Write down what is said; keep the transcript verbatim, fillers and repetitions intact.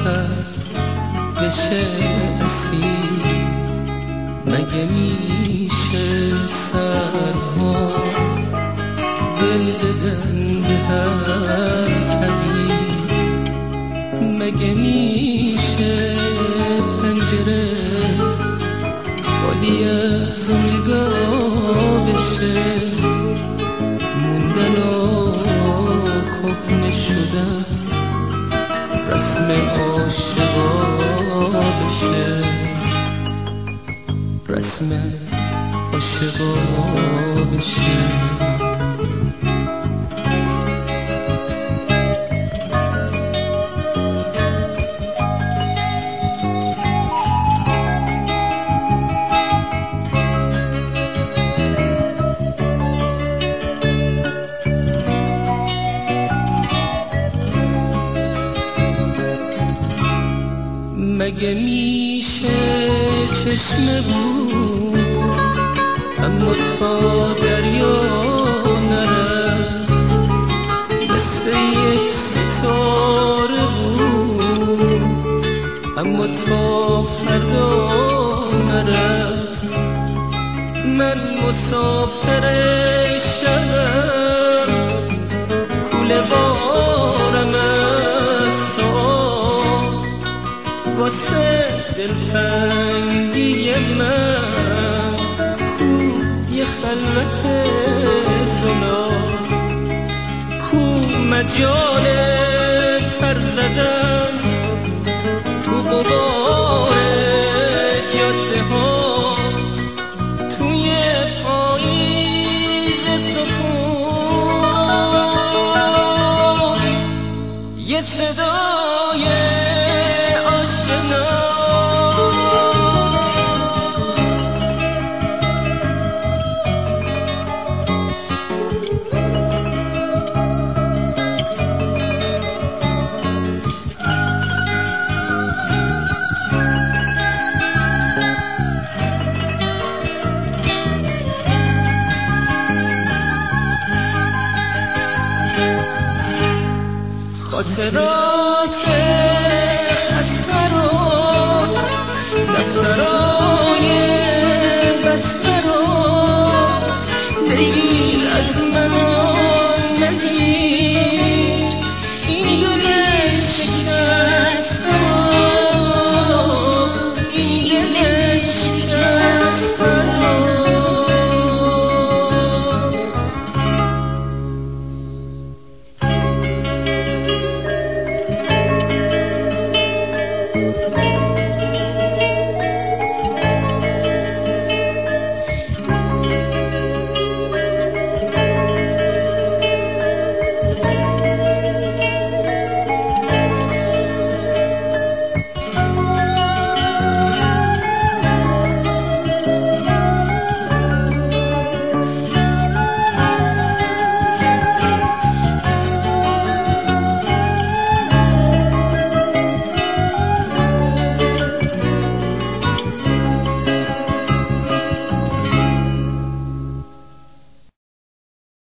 نفس بشه اسیر، مگه میشه سرها دل بدن به هر کویر، مگه میشه پنجره خالی از نگاه بشه، موندن و کهنه شدن رسم عاشقا بشه، رسم عاشقا بشه. مگه میشه چشم بود اما تا دریا نرفت، مثل یک ستاره بود اما تا فردا نرفت، من مسافر شبم کوله بارم از واسه دلتنگی من، کوی خلوت زنا، کو مجال پر زدن تو غبار جاده ها، توی پاییز سکوت یه صدای خاطرات خسته رو